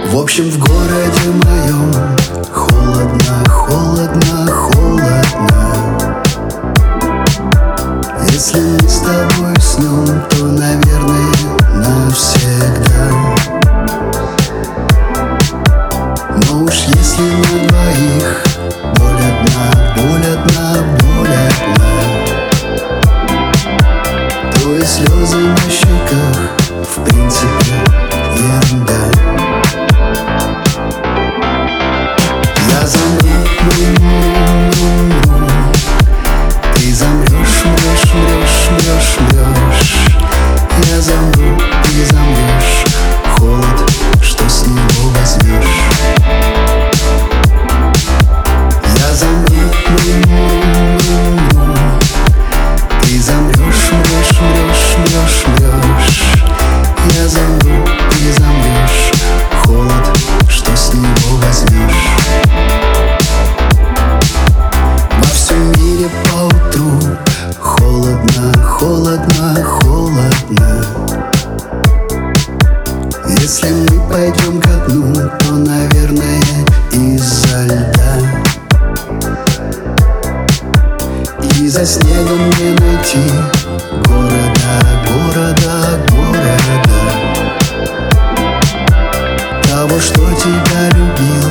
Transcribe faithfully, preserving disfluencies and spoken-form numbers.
В общем, в городе моем холодно, холодно, холодно. Если мы с тобой уснем, то, наверное, навсегда. Но уж если на двоих боль одна, боль одна, боль одна, то и слезы на щеках в принципе ерунда. Я замру, ты замрешь, мрешь, мрешь, мрешь, мрешь. Я замру, ты замрешь. Холод, что с него возьмешь? Я замру, ты замрешь, мрешь, мрешь, мрешь, мрешь. Я замру, ты замрешь. Холод, что с него возьмешь? Во всем мире поутру холодно, холодно, холодно. Если мы пойдем ко дну, то, наверное, из-за льда. И за снегом не найти города, города, города, того, что тебя любил